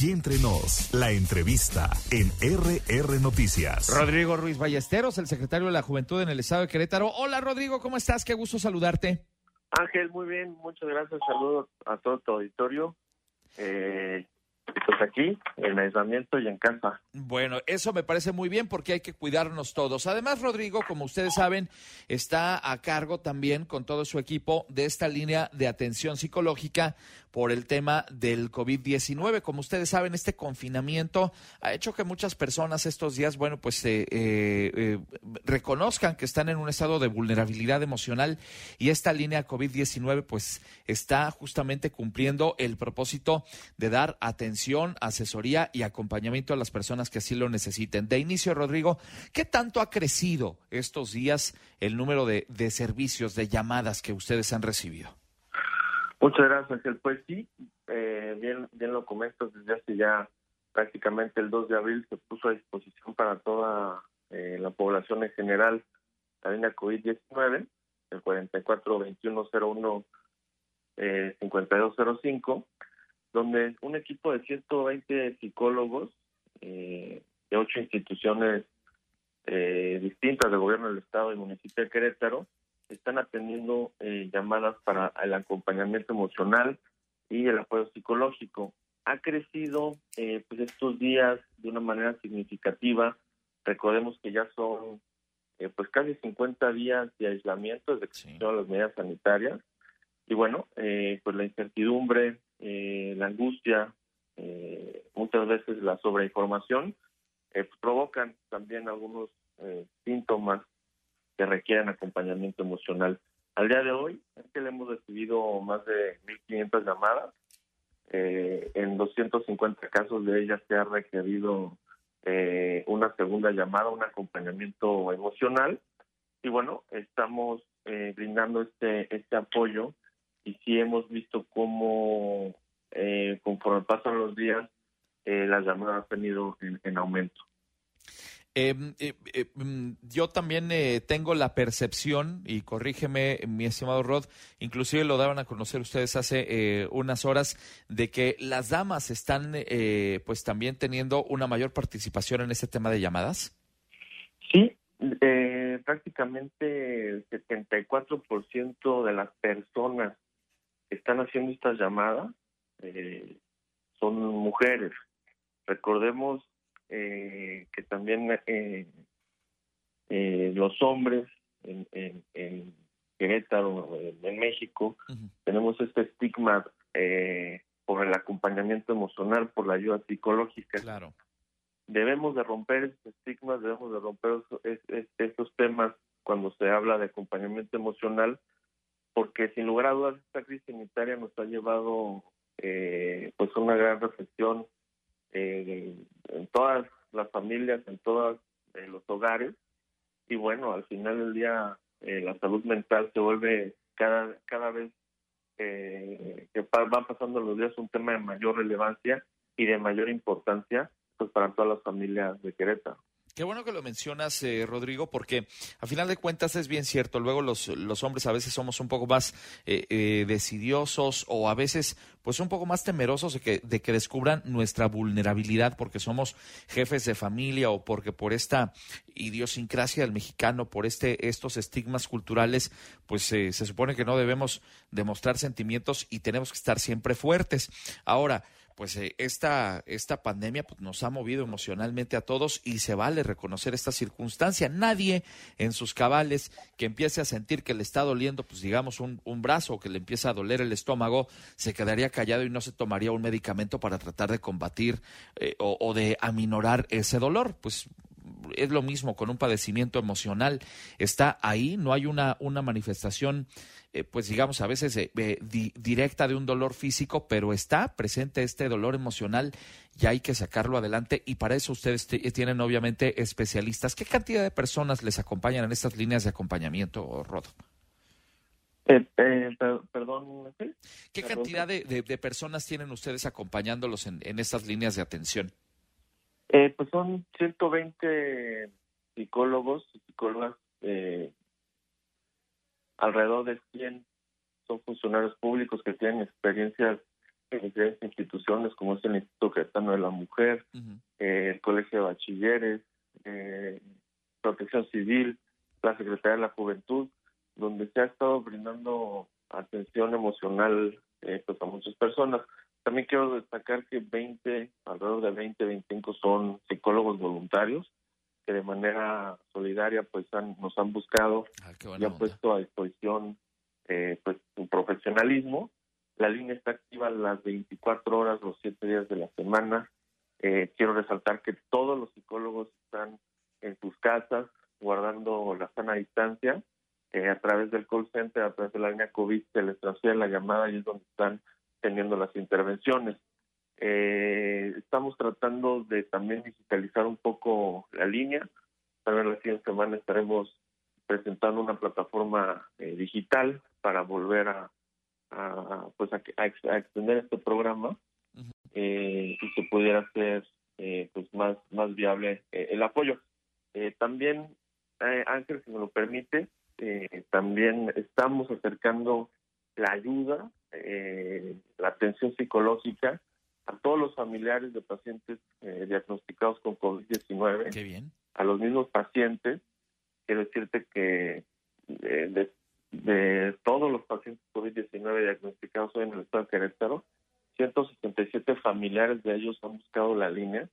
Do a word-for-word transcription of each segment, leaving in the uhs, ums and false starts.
Aquí entre nos, la entrevista en R R Noticias. Rodrigo Ruiz Ballesteros, el secretario de la Juventud en el estado de Querétaro. Hola Rodrigo, ¿cómo estás? Qué gusto saludarte. Ángel, muy bien, muchas gracias. Saludos a todo tu auditorio. Eh, pues aquí, en aislamiento y en casa. Bueno, eso me parece muy bien porque hay que cuidarnos todos. Además, Rodrigo, como ustedes saben, está a cargo también con todo su equipo de esta línea de atención psicológica por el tema del COVID diecinueve. Como ustedes saben, este confinamiento ha hecho que muchas personas estos días, bueno, pues eh, eh, eh, reconozcan que están en un estado de vulnerabilidad emocional, y esta línea COVID diecinueve pues está justamente cumpliendo el propósito de dar atención, asesoría y acompañamiento a las personas que así lo necesiten. De inicio, Rodrigo, ¿qué tanto ha crecido estos días el número de, de servicios, de llamadas que ustedes han recibido? Muchas gracias, Ángel. Pues sí, eh, bien, bien lo comentas, desde hace ya prácticamente el dos de abril se puso a disposición para toda eh, la población en general la línea COVID diecinueve, el cuarenta y cuatro veintiuno cero uno eh, cincuenta y dos cero cinco, donde un equipo de ciento veinte psicólogos eh, de ocho instituciones eh, distintas del gobierno del estado y municipio de Querétaro están atendiendo eh, llamadas para el acompañamiento emocional y el apoyo psicológico. Ha crecido eh, pues estos días de una manera significativa. Recordemos que ya son eh, pues casi cincuenta días de aislamiento desde que se hicieron las medidas sanitarias. Y bueno, eh, pues la incertidumbre, eh, la angustia, eh, muchas veces la sobreinformación, eh, pues provocan también algunos eh, síntomas que requieren acompañamiento emocional. Al día de hoy, es que le hemos recibido más de mil quinientas llamadas. Eh, en doscientos cincuenta casos de ellas se ha requerido eh, una segunda llamada, un acompañamiento emocional. Y bueno, estamos eh, brindando este este apoyo, y sí hemos visto cómo eh, conforme pasan los días, eh, las llamadas han ido en, en aumento. Eh, eh, eh, yo también eh, tengo la percepción, y corrígeme, mi estimado Rod, inclusive lo daban a conocer ustedes hace eh, unas horas, de que las damas están eh, pues también teniendo una mayor participación en este tema de llamadas. Sí, eh, prácticamente el setenta y cuatro por ciento de las personas que están haciendo estas llamadas eh, son mujeres. Recordemos Eh, que también eh, eh, los hombres en, en, en Querétaro, en, en México, uh-huh. tenemos este estigma eh, por el acompañamiento emocional, por la ayuda psicológica. Claro. Debemos de romper estos estigmas, debemos de romper es, es, estos temas cuando se habla de acompañamiento emocional, porque sin lugar a dudas esta crisis sanitaria nos ha llevado eh, pues una gran reflexión Eh, en todas las familias, en todos eh, los hogares, y bueno, al final del día eh, la salud mental se vuelve cada cada vez eh, que pa- van pasando los días un tema de mayor relevancia y de mayor importancia pues para todas las familias de Querétaro. Qué bueno que lo mencionas, eh, Rodrigo, porque a final de cuentas es bien cierto. Luego los, los hombres a veces somos un poco más eh, eh, decidiosos, o a veces pues un poco más temerosos de que, de que descubran nuestra vulnerabilidad, porque somos jefes de familia, o porque por esta idiosincrasia del mexicano, por este estos estigmas culturales, pues eh, se supone que no debemos demostrar sentimientos y tenemos que estar siempre fuertes. Ahora, pues eh, esta, esta pandemia pues, nos ha movido emocionalmente a todos, y se vale reconocer esta circunstancia. Nadie en sus cabales que empiece a sentir que le está doliendo, pues digamos, un, un brazo, o que le empieza a doler el estómago, se quedaría callado y no se tomaría un medicamento para tratar de combatir eh, o, o de aminorar ese dolor. Pues es lo mismo con un padecimiento emocional. Está ahí, no hay una, una manifestación, eh, pues digamos, a veces eh, eh, di, directa de un dolor físico, pero está presente este dolor emocional y hay que sacarlo adelante, y para eso ustedes t- tienen obviamente especialistas. ¿Qué cantidad de personas les acompañan en estas líneas de acompañamiento, Rod? Eh, eh, per- perdón, ¿sí? ¿Qué ¿Perdón? cantidad de, de, de personas tienen ustedes acompañándolos en, en estas líneas de atención? Eh, pues son ciento veinte psicólogos y psicólogas, eh, alrededor de cien son funcionarios públicos que tienen experiencias en diferentes instituciones como es el Instituto Queretano de la Mujer, uh-huh. eh, el Colegio de Bachilleres, eh, Protección Civil, la Secretaría de la Juventud, donde se ha estado brindando atención emocional eh, pues a muchas personas. También quiero destacar que veinte, alrededor de veinte, veinticinco son psicólogos voluntarios que de manera solidaria pues han, nos han buscado ah, y han puesto a disposición eh, pues su profesionalismo. La línea está activa las veinticuatro horas, los siete días de la semana. Eh, quiero resaltar que todos los psicólogos están en sus casas guardando la sana distancia. Eh, a través del call center, a través de la línea COVID, se les transfiere la llamada y es donde están teniendo las intervenciones. Eh, estamos tratando de también digitalizar un poco la línea. También la siguiente semana estaremos presentando una plataforma eh, digital para volver a, a pues a, a, a extender este programa uh-huh. eh, y que pudiera ser eh, pues más más viable eh, el apoyo. Eh, también, eh, Ángel, si me lo permite, eh, también estamos acercando la ayuda, eh, la atención psicológica a todos los familiares de pacientes eh, diagnosticados con COVID diecinueve. Qué bien. A los mismos pacientes. Quiero decirte que eh, de, de todos los pacientes COVID diecinueve diagnosticados hoy en el estado de Querétaro, ciento sesenta y siete familiares de ellos han buscado la línea.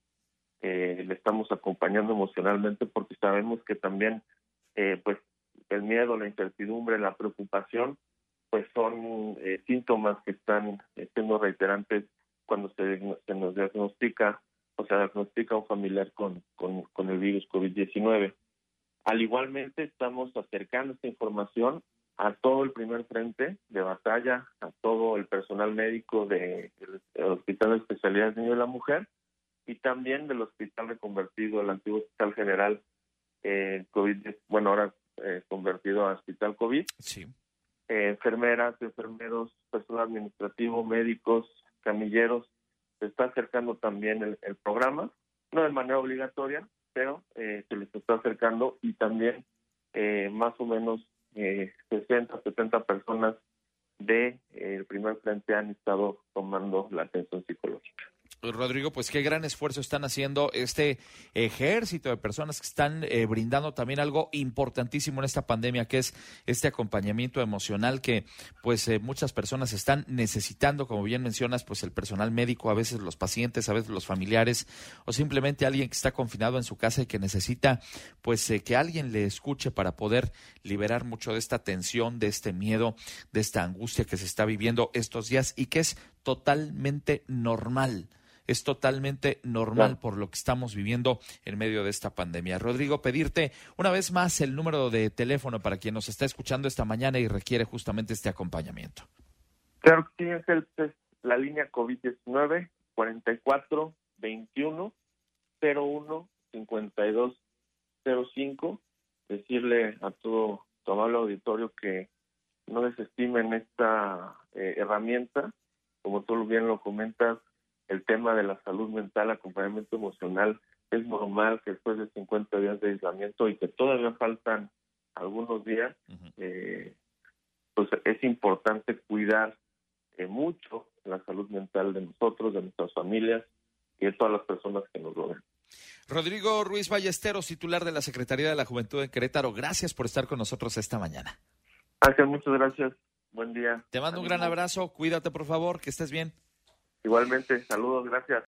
Eh, le estamos acompañando emocionalmente porque sabemos que también eh, pues el miedo, la incertidumbre, la preocupación pues son eh, síntomas que están eh, siendo reiterantes cuando se, se nos diagnostica o se diagnostica un familiar con, con, con el virus COVID diecinueve. Al igualmente estamos acercando esta información a todo el primer frente de batalla, a todo el personal médico del de, de Hospital de Especialidades del Niño y la Mujer y también del Hospital reconvertido, el antiguo Hospital General eh, COVID, bueno, ahora eh, convertido a Hospital COVID. Sí. Eh, enfermeras, enfermeros, personal administrativo, médicos, camilleros, se está acercando también el, el programa, no de manera obligatoria, pero eh, se les está acercando y también eh, más o menos eh, sesenta, setenta personas del de, eh, primer frente han estado tomando la atención psicológica. Rodrigo, pues qué gran esfuerzo están haciendo este ejército de personas que están eh, brindando también algo importantísimo en esta pandemia, que es este acompañamiento emocional que pues eh, muchas personas están necesitando, como bien mencionas, pues el personal médico, a veces los pacientes, a veces los familiares, o simplemente alguien que está confinado en su casa y que necesita pues eh, que alguien le escuche para poder liberar mucho de esta tensión, de este miedo, de esta angustia que se está viviendo estos días y que es totalmente normal. Es totalmente normal por lo que estamos viviendo en medio de esta pandemia. Rodrigo, pedirte una vez más el número de teléfono para quien nos está escuchando esta mañana y requiere justamente este acompañamiento. Claro que sí, Ángel, es la línea COVID diecinueve cuarenta y cuatro veintiuno cero uno cincuenta y dos cero cinco. Decirle a todo tu amable auditorio que no desestimen esta eh, herramienta. Como tú bien lo comentas, el tema de la salud mental, acompañamiento emocional, es normal que después de cincuenta días de aislamiento y que todavía faltan algunos días, uh-huh. eh, pues es importante cuidar eh, mucho la salud mental de nosotros, de nuestras familias y de todas las personas que nos rodean. Rodrigo Ruiz Ballesteros, titular de la Secretaría de la Juventud en Querétaro, gracias por estar con nosotros esta mañana. Ángel, muchas gracias. Buen día. Te mando un gran abrazo, cuídate por favor, que estés bien. Igualmente, saludos, gracias.